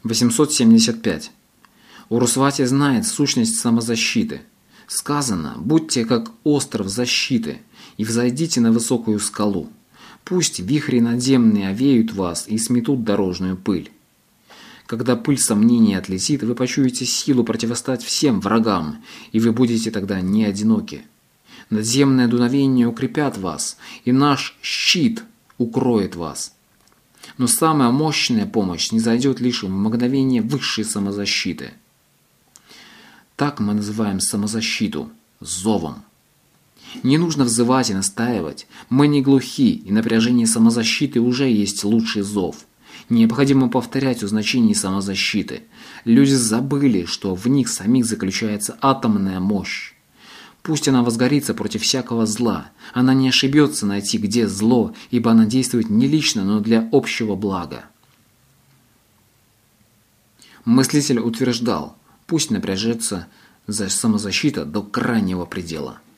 875. Урусвати знает сущность самозащиты. Сказано: «Будьте как остров защиты, и взойдите на высокую скалу. Пусть вихри надземные овеют вас и сметут дорожную пыль». Когда пыль сомнений отлетит, вы почуете силу противостать всем врагам, и вы будете тогда не одиноки. Надземное дуновение укрепят вас, и наш щит укроет вас. Но самая мощная помощь снизойдет лишь в мгновение высшей самозащиты. Так мы называем самозащиту зовом. Не нужно взывать и настаивать. Мы не глухи, и напряжение самозащиты уже есть лучший зов. Необходимо повторять о значении самозащиты. Люди забыли, что в них самих заключается атомная мощь. Пусть она возгорится против всякого зла. Она не ошибется найти, где зло, ибо она действует не лично, но для общего блага. Мыслитель утверждал: пусть напряжется самозащита до крайнего предела.